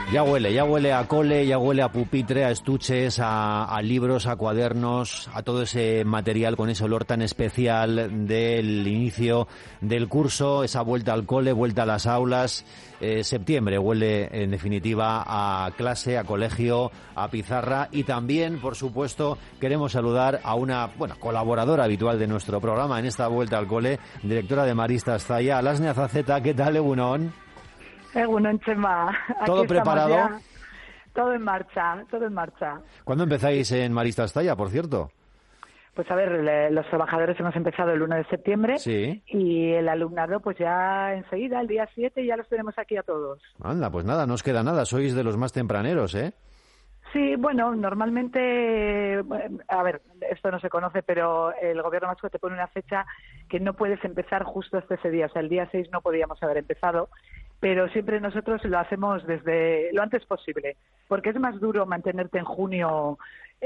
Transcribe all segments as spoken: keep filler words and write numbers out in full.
Ya huele, ya huele a cole, ya huele a pupitre, a estuches, a, a libros, a cuadernos, a todo ese material con ese olor tan especial del inicio del curso, esa vuelta al cole, vuelta a las aulas. Eh, septiembre huele, en definitiva, a clase, a colegio, a pizarra y también, por supuesto, queremos saludar a una bueno colaboradora habitual de nuestro programa en esta vuelta al cole, directora de Maristas Zaya, Alasne Azazeta. ¿Qué tal, Egunon? Egunon, Chema. ¿Todo Aquí preparado? Ya. Todo en marcha, todo en marcha. ¿Cuándo empezáis en Maristas Zaya, por cierto? Pues a ver, le, los trabajadores hemos empezado el uno de septiembre. Sí. Y el alumnado pues ya enseguida, el día siete, ya los tenemos aquí a todos. Anda, pues nada, no os queda nada, sois de los más tempraneros, ¿eh? Sí, bueno, normalmente, a ver, esto no se conoce, pero el gobierno vasco te pone una fecha que no puedes empezar justo hasta ese día. O sea, el día seis no podíamos haber empezado, pero siempre nosotros lo hacemos desde lo antes posible, porque es más duro mantenerte en junio,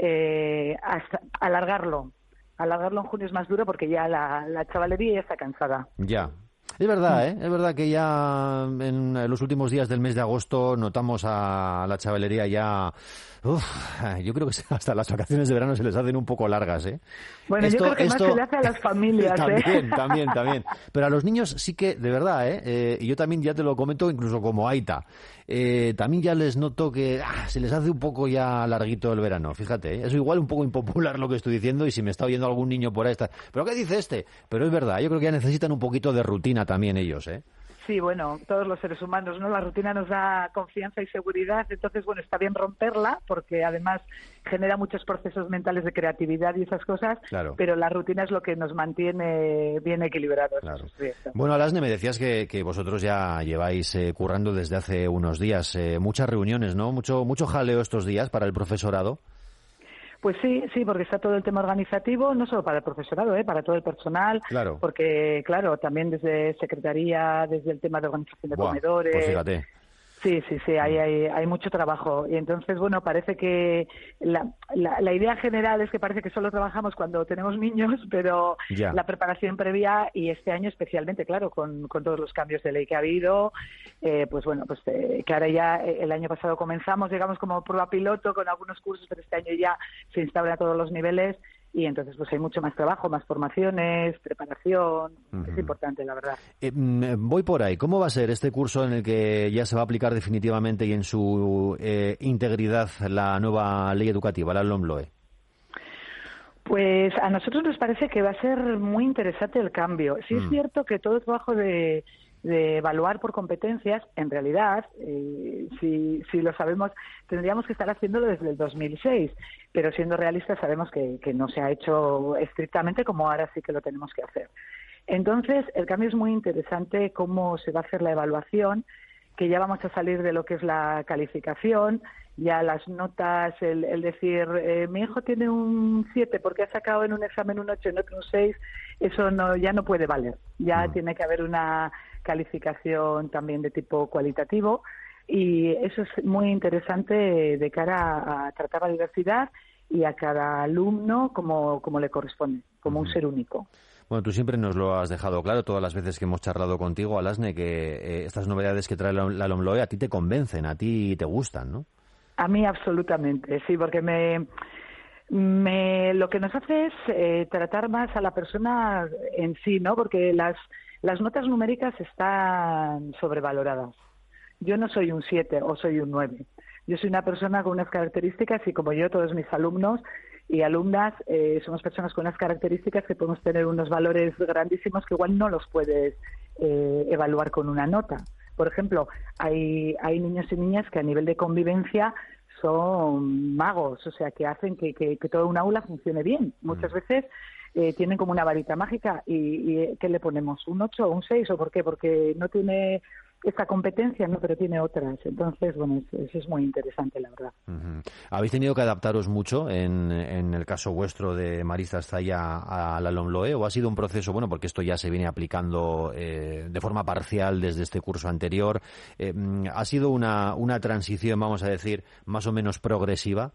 eh, hasta alargarlo. Alargarlo en junio es más duro porque ya la, la chavalería ya está cansada. Ya. Es verdad, ¿eh? Es verdad que ya en los últimos días del mes de agosto notamos a la chavalería ya... Uf, yo creo que hasta las vacaciones de verano se les hacen un poco largas, ¿eh? Bueno, esto, yo creo que esto... más se le hace a las familias, ¿eh? También, también, también. Pero a los niños sí que, de verdad, ¿eh? eh y yo también ya te lo comento incluso como aita. Eh, también ya les noto que ah, se les hace un poco ya larguito el verano, fíjate, ¿eh? Eso igual un poco impopular lo que estoy diciendo y si me está oyendo algún niño por ahí está... ¿Pero qué dice este? Pero es verdad, yo creo que ya necesitan un poquito de rutina también ellos, ¿eh? Sí, bueno, todos los seres humanos, ¿no? La rutina nos da confianza y seguridad, entonces, bueno, está bien romperla porque además genera muchos procesos mentales de creatividad y esas cosas, claro. Pero la rutina es lo que nos mantiene bien equilibrados. Claro. Bueno, Alasne, me decías que, que vosotros ya lleváis eh, currando desde hace unos días, eh, muchas reuniones, ¿no? Mucho, mucho jaleo estos días para el profesorado. Pues sí, sí, porque está todo el tema organizativo, no solo para el profesorado, ¿eh? Para todo el personal, claro. Porque, claro, también desde secretaría, desde el tema de organización de Buah, comedores... Pues fíjate. Sí, sí, sí, hay, hay, hay mucho trabajo. Y entonces, bueno, parece que la, la, la idea general es que parece que solo trabajamos cuando tenemos niños, pero ya. La preparación previa y este año especialmente, claro, con, con todos los cambios de ley que ha habido, eh, pues bueno, pues eh, que ahora ya el año pasado comenzamos, digamos, como prueba piloto con algunos cursos, pero este año ya se instala a todos los niveles. Y entonces pues hay mucho más trabajo, más formaciones, preparación, uh-huh. Es importante, la verdad. Eh, voy por ahí. ¿Cómo va a ser este curso en el que ya se va a aplicar definitivamente y en su eh, integridad la nueva ley educativa, la LOMLOE? Pues a nosotros nos parece que va a ser muy interesante el cambio. Sí es mm. cierto que todo el trabajo de... de evaluar por competencias, en realidad, eh, si, si lo sabemos, tendríamos que estar haciéndolo desde el dos mil seis, pero siendo realistas sabemos que, que no se ha hecho estrictamente como ahora sí que lo tenemos que hacer. Entonces, el cambio es muy interesante cómo se va a hacer la evaluación, que ya vamos a salir de lo que es la calificación, ya las notas, el, el decir, eh, mi hijo tiene un siete porque ha sacado en un examen un ocho y en otro un seis, eso no, ya no puede valer, ya no. Tiene que haber una calificación también de tipo cualitativo y eso es muy interesante de cara a, a tratar la diversidad y a cada alumno como, como le corresponde, como uh-huh. un ser único. Bueno, tú siempre nos lo has dejado claro todas las veces que hemos charlado contigo, Alasne, que eh, estas novedades que trae la, la LOMLOE a ti te convencen, a ti te gustan, ¿no? A mí absolutamente, sí, porque me, me lo que nos hace es eh, tratar más a la persona en sí, ¿no? Porque las, las notas numéricas están sobrevaloradas. Yo no soy un siete o soy un nueve. Yo soy una persona con unas características y como yo, todos mis alumnos y alumnas, eh, somos personas con unas características que podemos tener unos valores grandísimos que igual no los puedes eh, evaluar con una nota. Por ejemplo, hay, hay niños y niñas que a nivel de convivencia son magos, o sea, que hacen que, que, que toda una aula funcione bien. Muchas veces eh, tienen como una varita mágica y, y ¿qué le ponemos? ¿Un ocho o un seis? ¿O por qué? Porque no tiene esta competencia, no, pero tiene otras. Entonces, bueno, eso, eso es muy interesante, la verdad. Uh-huh. ¿Habéis tenido que adaptaros mucho en, en el caso vuestro de Maristas Zaya a la LOMLOE o ha sido un proceso, bueno, porque esto ya se viene aplicando eh, de forma parcial desde este curso anterior, eh, ha sido una, una transición, vamos a decir, más o menos progresiva?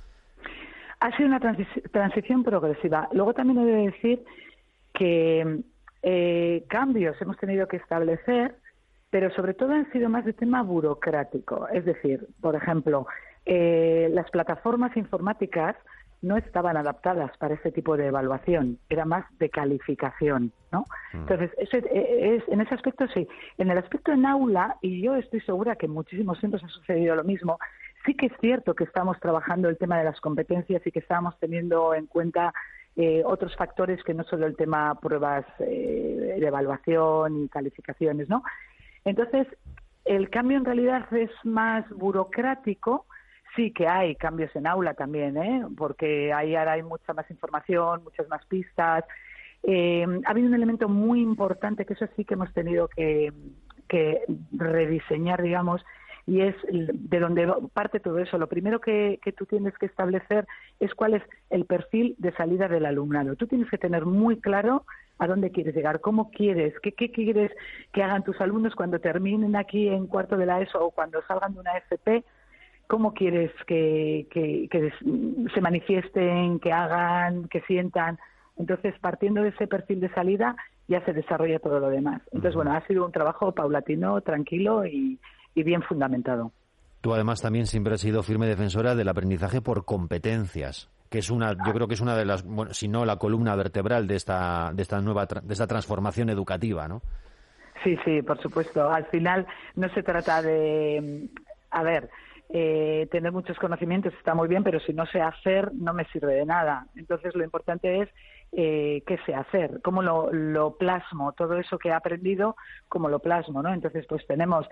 Ha sido una transi- transición progresiva. Luego también he de decir que eh, cambios hemos tenido que establecer pero sobre todo han sido más de tema burocrático. Es decir, por ejemplo, eh, las plataformas informáticas no estaban adaptadas para este tipo de evaluación, era más de calificación, ¿no? Mm. Entonces, ese, es, en ese aspecto sí. En el aspecto en aula, y yo estoy segura que en muchísimos centros ha sucedido lo mismo, sí que es cierto que estamos trabajando el tema de las competencias y que estamos teniendo en cuenta eh, otros factores que no solo el tema pruebas eh, de evaluación y calificaciones, ¿no? Entonces, el cambio en realidad es más burocrático. Sí que hay cambios en aula también, ¿eh? Porque ahí ahora hay mucha más información, muchas más pistas. Eh, ha habido un elemento muy importante que eso sí que hemos tenido que, que rediseñar, digamos, y es de donde parte todo eso. Lo primero que, que tú tienes que establecer es cuál es el perfil de salida del alumnado. Tú tienes que tener muy claro a dónde quieres llegar, cómo quieres, qué, qué quieres que hagan tus alumnos cuando terminen aquí en cuarto de la ESO o cuando salgan de una F P. ¿Cómo quieres que, que, que se manifiesten, que hagan, que sientan? Entonces, partiendo de ese perfil de salida, ya se desarrolla todo lo demás. Entonces, bueno, ha sido un trabajo paulatino, tranquilo y, y bien fundamentado. Tú, además, también siempre has sido firme defensora del aprendizaje por competencias, que es una, yo creo que es una de las, bueno, si no la columna vertebral de esta, de esta nueva, de esta transformación educativa, ¿no? Sí, sí, por supuesto. Al final no se trata de, a ver, Eh, tener muchos conocimientos está muy bien, pero si no sé hacer no me sirve de nada. Entonces lo importante es eh, qué sé hacer, cómo lo, lo plasmo, todo eso que he aprendido, cómo lo plasmo, ¿no? Entonces pues tenemos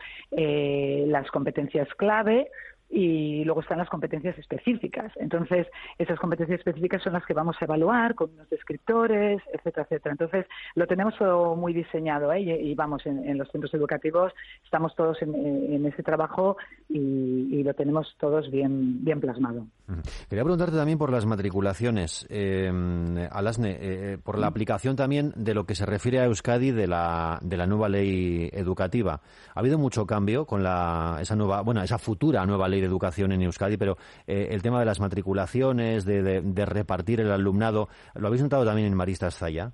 eh, las competencias clave y luego están las competencias específicas. Entonces, esas competencias específicas son las que vamos a evaluar con unos descriptores, etcétera, etcétera. Entonces, lo tenemos todo muy diseñado, ¿eh? y, y vamos, en, en los centros educativos estamos todos en, en ese trabajo y, y lo tenemos todos bien, bien plasmado. Quería preguntarte también por las matriculaciones, eh, Alasne, eh, por la aplicación también de lo que se refiere a Euskadi de la, de la nueva ley educativa. ¿Ha habido mucho cambio con la, esa nueva, bueno, esa futura nueva ley de educación en Euskadi, pero eh, el tema de las matriculaciones, de, de, de repartir el alumnado, ¿lo habéis notado también en Maristas Zaya?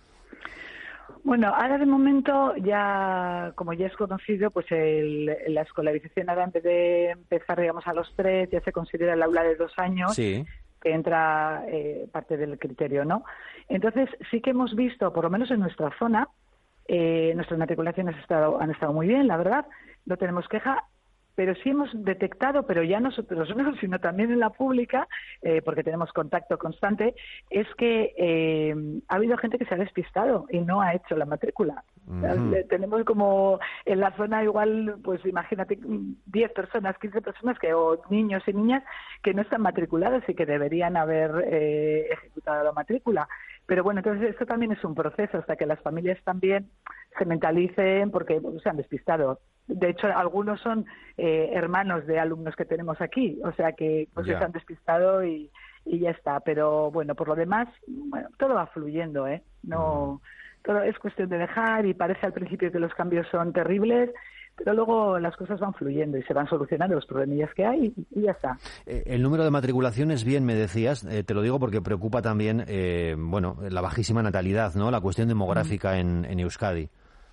Bueno, ahora de momento ya, como ya es conocido, pues el, la escolarización ahora en vez de empezar, digamos, a los tres, ya se considera el aula de dos años, sí, que entra eh, parte del criterio, ¿no? Entonces sí que hemos visto, por lo menos en nuestra zona, eh, nuestras matriculaciones han estado, han estado muy bien, la verdad, no tenemos queja. Pero sí hemos detectado, pero ya nosotros no, sino también en la pública, eh, porque tenemos contacto constante, es que eh, ha habido gente que se ha despistado y no ha hecho la matrícula. Uh-huh. Tenemos como en la zona igual, pues imagínate, diez personas, quince personas, que o niños y niñas que no están matriculados y que deberían haber eh, ejecutado la matrícula. Pero bueno, entonces esto también es un proceso hasta que las familias también se mentalicen porque se han despistado. De hecho, algunos son eh, hermanos de alumnos que tenemos aquí, o sea que pues yeah. se han despistado y, y ya está. Pero bueno, por lo demás, bueno, todo va fluyendo, ¿eh? No, mm. todo es cuestión de dejar y parece al principio que los cambios son terribles, pero luego las cosas van fluyendo y se van solucionando los problemillas que hay y, y ya está. Eh, el número de matriculaciones, bien me decías, eh, te lo digo porque preocupa también, eh, bueno, la bajísima natalidad, ¿no? La cuestión demográfica mm. en, en Euskadi.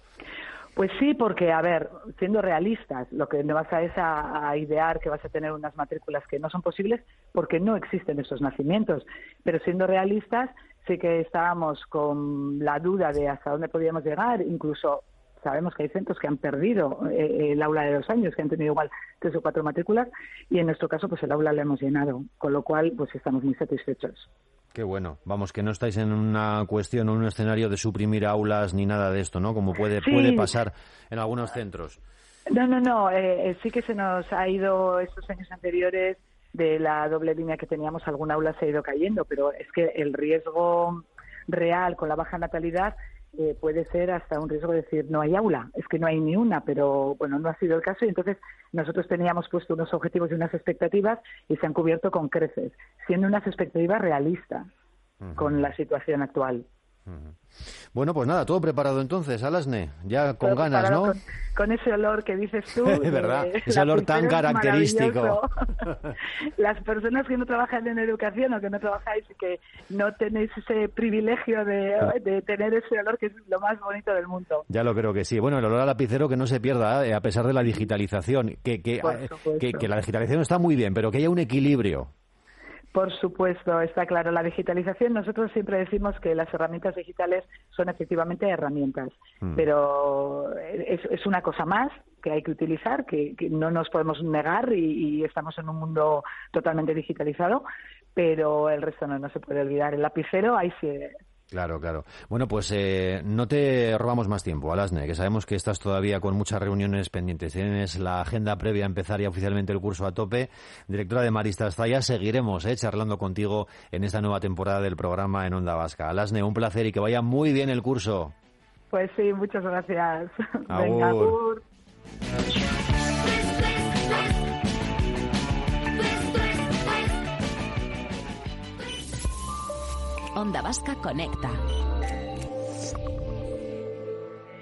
Pues sí, porque, a ver, siendo realistas, lo que no vas a es a, a idear que vas a tener unas matrículas que no son posibles porque no existen esos nacimientos. Pero siendo realistas, sí que estábamos con la duda de hasta dónde podíamos llegar. Incluso sabemos que hay centros que han perdido eh, el aula de dos años, que han tenido igual tres o cuatro matrículas, y en nuestro caso, pues el aula la hemos llenado, con lo cual, pues estamos muy satisfechos. Qué bueno. Vamos, que no estáis en una cuestión o en un escenario de suprimir aulas ni nada de esto, ¿no? Como puede sí. puede pasar en algunos centros. No, no, no. Eh, sí que se nos ha ido estos años anteriores de la doble línea que teníamos, algún aula se ha ido cayendo, pero es que el riesgo real con la baja natalidad eh, puede ser hasta un riesgo de decir no hay aula, es que no hay ni una, pero bueno, no ha sido el caso y entonces nosotros teníamos puesto unos objetivos y unas expectativas y se han cubierto con creces, siendo unas expectativas realistas uh-huh. con la situación actual. Bueno, pues nada, todo preparado entonces, Alasne, ya con todo ganas, ¿no? Con, con ese olor que dices tú. Es verdad, ese olor tan característico. Las personas que no trabajan en educación o que no trabajáis y que no tenéis ese privilegio de, de tener ese olor que es lo más bonito del mundo. Ya lo creo que sí. Bueno, el olor a lapicero que no se pierda, ¿eh? A pesar de la digitalización, que, que, que, que la digitalización está muy bien, pero que haya un equilibrio. Por supuesto, está claro. La digitalización, nosotros siempre decimos que las herramientas digitales son efectivamente herramientas, mm. pero es, es una cosa más que hay que utilizar, que, que no nos podemos negar y, y estamos en un mundo totalmente digitalizado, pero el resto no, no se puede olvidar. El lapicero, ahí sí. Claro, claro. Bueno, pues eh, no te robamos más tiempo, Alasne, que sabemos que estás todavía con muchas reuniones pendientes. Tienes la agenda previa a empezar ya oficialmente el curso a tope. Directora de Maristas Zaya, seguiremos eh, charlando contigo en esta nueva temporada del programa en Onda Vasca. Alasne, un placer y que vaya muy bien el curso. Pues sí, muchas gracias. Agur. Venga, agur. Onda Vasca conecta.